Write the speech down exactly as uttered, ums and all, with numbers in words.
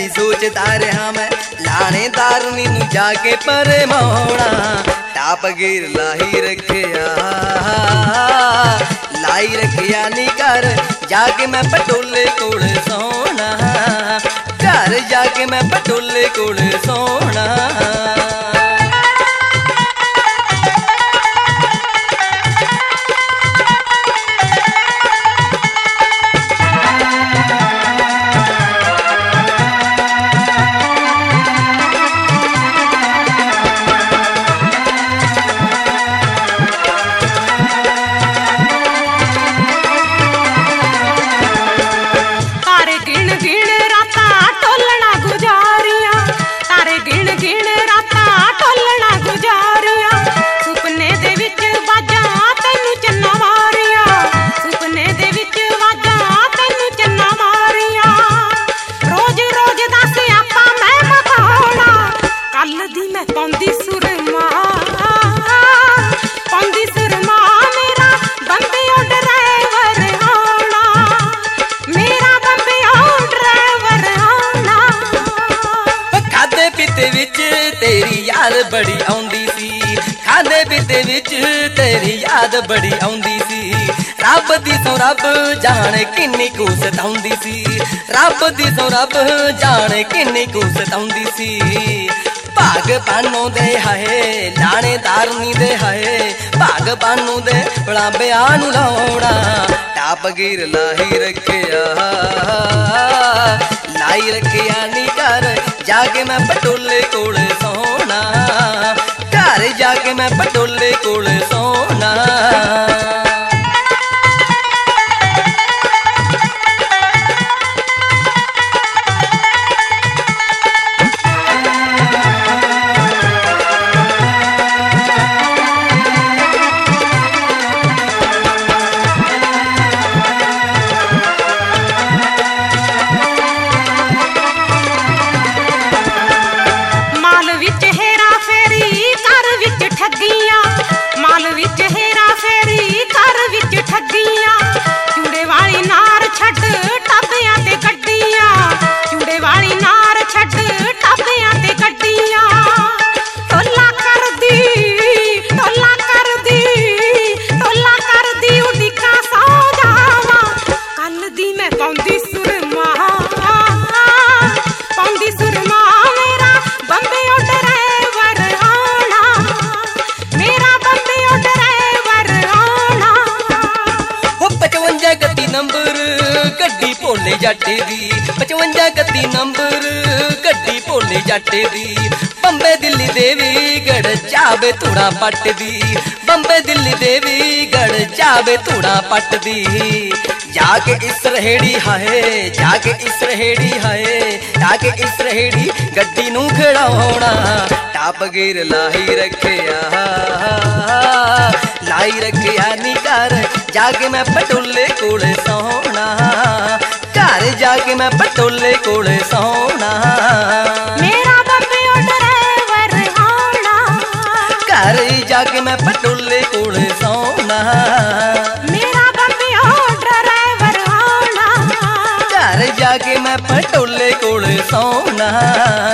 कदी सोचता रहा मैं लाणेदारनी नू जाके परमाउणा। टाप गिर लाही रखिया लाई रखिया नी घर जाके मैं पटोले कोल सोना। घर जाके मैं पटोले कोल सोना। तेरी याद बड़ी आउंदी सी खादे पीते विच तेरी याद बड़ी आउंदी सी। रब दी सो रब जाने किन्नी कू सताउंदी सी। रब दी सो रब जाने किन्नी कू सताउंदी सी। भाग बानू दे हाए लाणेदारनी दे हाए भाग बानू दे बड़ा बयान लाउणा। टाप गिर लाही रखिया लाई रखिया नी घर जाके मैं पटोले कोल सोना। घर जाके मैं पटोले कोल सोना। भोले जाटे दी पचवंजा गद्दी नंबर गड्डी भोले जाटे दी। बंबे दिल्ली देवी गढ़ चावे थोड़ा पट दी। बंबे दिल्ली देवी गढ़ चावे थोड़ा पट दी। जाके इस रहेड़ी हाए जाके इस रहेड़ी हाए जाके इस रहेड़ी गड्डी नू खड़ाउणा। टाप गिर लाही रखिया लाई रखिया नी घर जाके मैं पटोले कोल सोना। घर जाके मैं पटोले कोल सोना। मेरा बंबियो ड्राइवर होना। घर जाके मैं पटोले कोल सोना। मेरा बंबियो ड्राइवर होना। घर जाके मैं पटोले कोल सोना।